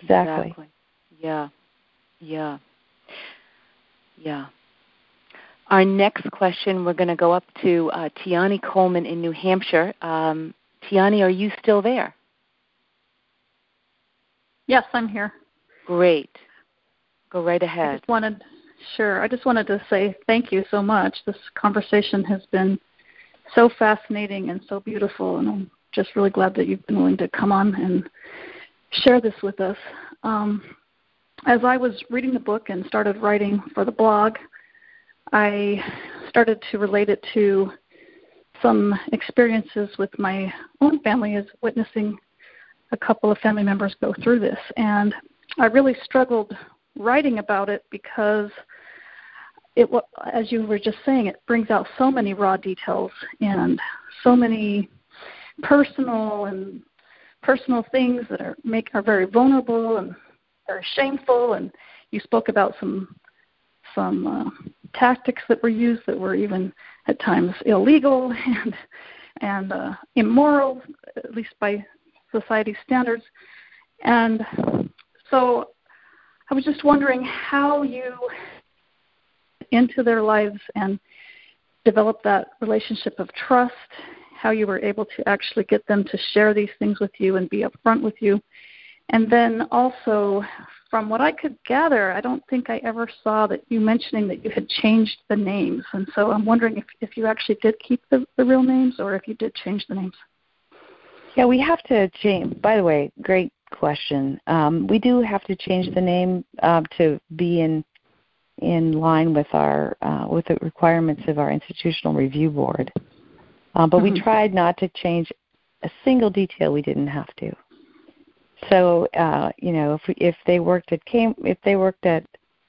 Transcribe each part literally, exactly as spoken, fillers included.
Exactly. Exactly. Yeah. Yeah. Yeah. Our next question, we're going to go up to uh, Tiani Coleman in New Hampshire. Um, Tiani, are you still there? Yes, I'm here. Great. Go right I ahead. just wanted, sure, I just wanted to say thank you so much. This conversation has been so fascinating and so beautiful, and I'm just really glad that you've been willing to come on and share this with us. Um, as I was reading the book and started writing for the blog, I started to relate it to some experiences with my own family as witnessing a couple of family members go through this. And I really struggled writing about it because it, as you were just saying, it brings out so many raw details and so many personal and personal things that are make are very vulnerable and very shameful. And you spoke about some some uh, tactics that were used that were even at times illegal and and uh, immoral, at least by society standards. And so I was just wondering how you into their lives and develop that relationship of trust, how you were able to actually get them to share these things with you and be upfront with you. And then also, from what I could gather, I don't think I ever saw that you mentioning that you had changed the names. And so I'm wondering if, if you actually did keep the, the real names or if you did change the names. Yeah, we have to change. By the way, great question. Um, we do have to change the name uh, to be in in line with our uh, with the requirements of our institutional review board. Uh, but mm-hmm. we tried not to change a single detail we didn't have to. So uh, you know, if we, if they worked at came if they worked at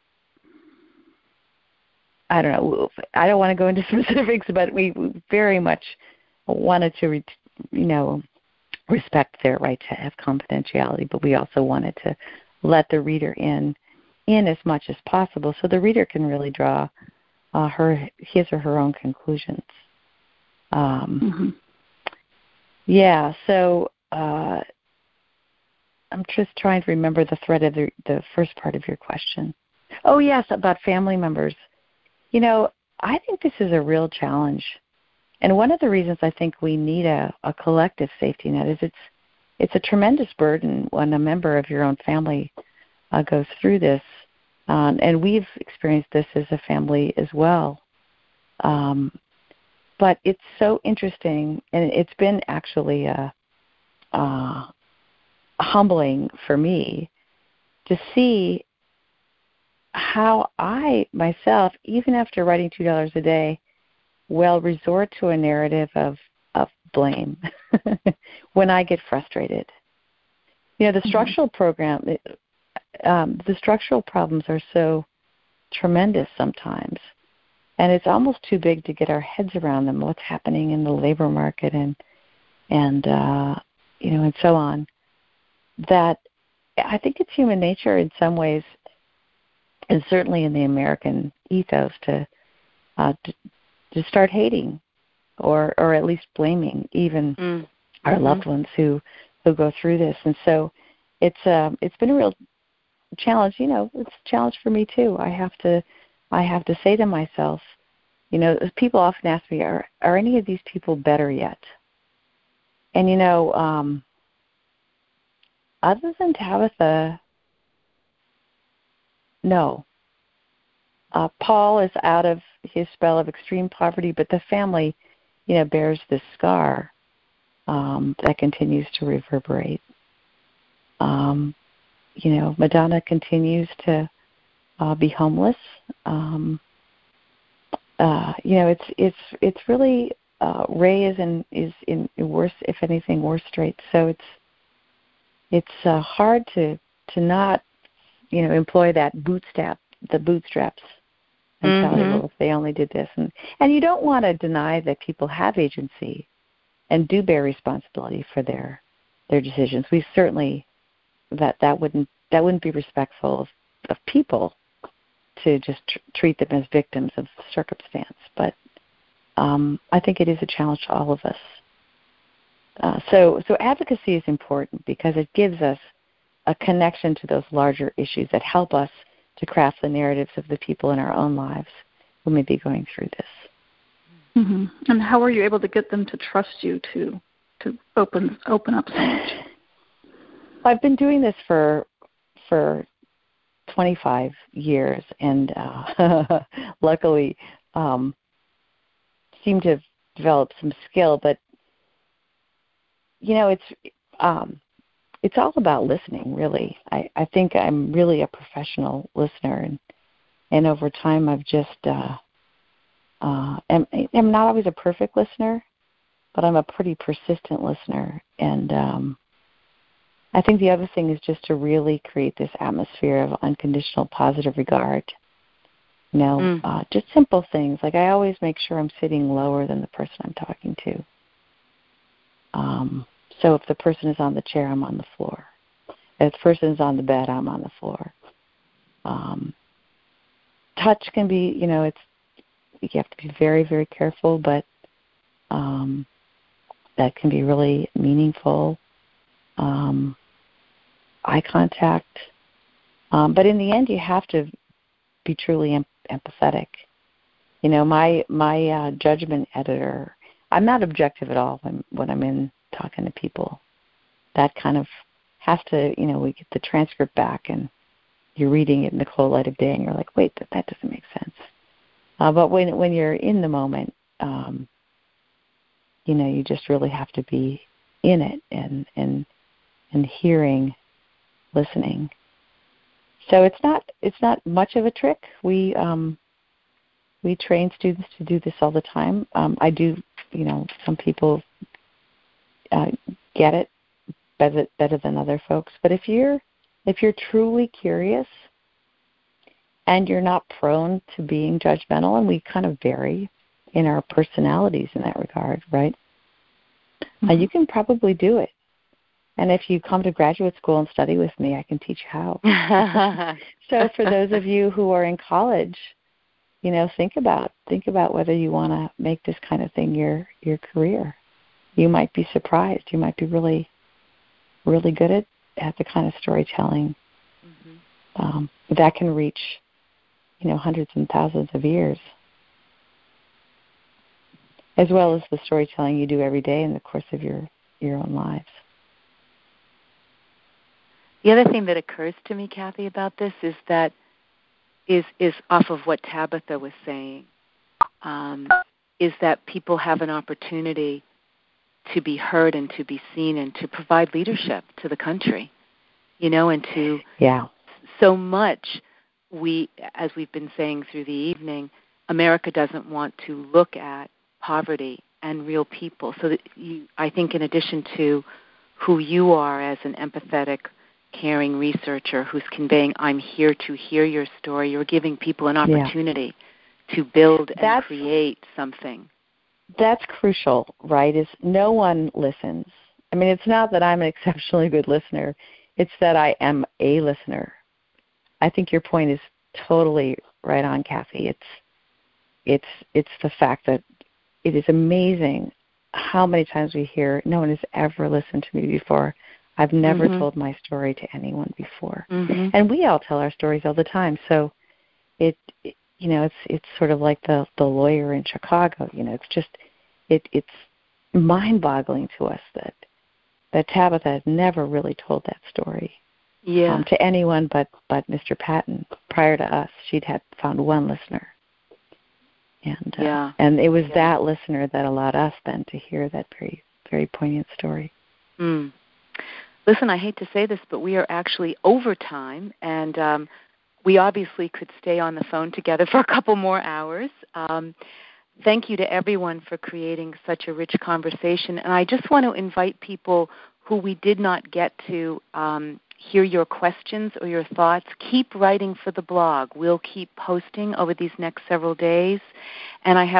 I don't know, I don't want to go into specifics, but we very much wanted to, you know, respect their right to have confidentiality, but we also wanted to let the reader in in as much as possible so the reader can really draw uh, her his or her own conclusions. Um, mm-hmm. Yeah, so uh, I'm just trying to remember the thread of the, the first part of your question. Oh, yes, about family members. You know, I think this is a real challenge. And one of the reasons I think we need a, a collective safety net is it's it's a tremendous burden when a member of your own family uh, goes through this. Um, and we've experienced this as a family as well. Um, but it's so interesting, and it's been actually uh, uh, humbling for me to see how I, myself, even after writing two dollars a day, will resort to a narrative of, of blame when I get frustrated. You know, the structural mm-hmm. program, um, the structural problems are so tremendous sometimes, and it's almost too big to get our heads around them, what's happening in the labor market and, and uh, you know, and so on, that I think it's human nature in some ways, and certainly in the American ethos, to uh, to, to start hating, or or at least blaming even mm. our mm-hmm. loved ones who, who go through this. And so it's um it's been a real challenge. You know, it's a challenge for me too. I have to I have to say to myself, you know, people often ask me, are are any of these people better yet? And you know, um, other than Tabitha, no. Uh, Paul is out of his spell of extreme poverty, but the family, you know, bears this scar um, that continues to reverberate. Um, you know, Madonna continues to uh, be homeless. Um, uh, you know, it's it's it's really uh, Ray is in is in worse, if anything, worse straits. So it's it's uh, hard to to not, you know, employ that bootstrap the bootstraps mentality. Mm-hmm. Well, if they only did this, and and you don't want to deny that people have agency and do bear responsibility for their their decisions. We certainly that that wouldn't that wouldn't be respectful of, of people to just tr- treat them as victims of circumstance. But um, I think it is a challenge to all of us. Uh, so so advocacy is important because it gives us a connection to those larger issues that help us to craft the narratives of the people in our own lives who may be going through this. Mm-hmm. And how are you able to get them to trust you to to open open up so much? I've been doing this for for twenty-five years, and uh, luckily um, seem to have developed some skill. But you know, it's um, it's all about listening, really. I, I think I'm really a professional listener, and and over time I've just uh, uh, am, am not always a perfect listener, but I'm a pretty persistent listener. And um, I think the other thing is just to really create this atmosphere of unconditional positive regard. You know, mm. uh, just simple things. Like I always make sure I'm sitting lower than the person I'm talking to. Um, so if the person is on the chair, I'm on the floor. If the person is on the bed, I'm on the floor. Um, touch can be, you know, it's you have to be very, very careful, but um, that can be really meaningful. Um, eye contact. Um, but in the end, you have to be truly em- empathetic. You know, my my uh, judgment editor, I'm not objective at all when, when I'm in talking to people. That kind of has to, you know, we get the transcript back and you're reading it in the cold light of day and you're like, wait, that, that doesn't make sense. Uh, but when when you're in the moment, um, you know, you just really have to be in it and and and hearing, listening. So it's not it's not much of a trick. We um, we train students to do this all the time. Um, I do, you know, some people uh, get it better better than other folks. But if you're if you're truly curious and you're not prone to being judgmental, and we kind of vary in our personalities in that regard, right? Mm-hmm. Uh, you can probably do it. And if you come to graduate school and study with me, I can teach you how. So for those of you who are in college, you know, think about think about whether you want to make this kind of thing your your career. You might be surprised. You might be really, really good at, at the kind of storytelling mm-hmm. um, that can reach, you know, hundreds and thousands of years, as well as the storytelling you do every day in the course of your, your own lives. The other thing that occurs to me, Kathy, about this is that is is off of what Tabitha was saying, um, is that people have an opportunity to be heard and to be seen and to provide leadership to the country, you know, and to yeah. so much we, as we've been saying through the evening, America doesn't want to look at poverty and real people. So that you, I think in addition to who you are as an empathetic, caring researcher who's conveying, I'm here to hear your story, you're giving people an opportunity yeah. to build and that's, create something. That's crucial, right, is no one listens. I mean, it's not that I'm an exceptionally good listener. It's that I am a listener. I think your point is totally right on, Kathy. It's it's it's the fact that it is amazing how many times we hear, no one has ever listened to me before. I've never mm-hmm. told my story to anyone before. Mm-hmm. And we all tell our stories all the time. So it, it you know, it's it's sort of like the, the lawyer in Chicago. You know, it's just it it's mind-boggling to us that that Tabitha had never really told that story yeah. um, to anyone but, but Mister Patton. Prior to us, she'd had found one listener. And uh, yeah. and it was yeah. that listener that allowed us then to hear that very, very poignant story. Mm. Listen, I hate to say this, but we are actually over time, and um, we obviously could stay on the phone together for a couple more hours. Um, thank you to everyone for creating such a rich conversation. And I just want to invite people who we did not get to um, hear your questions or your thoughts. Keep writing for the blog. We'll keep posting over these next several days. And I have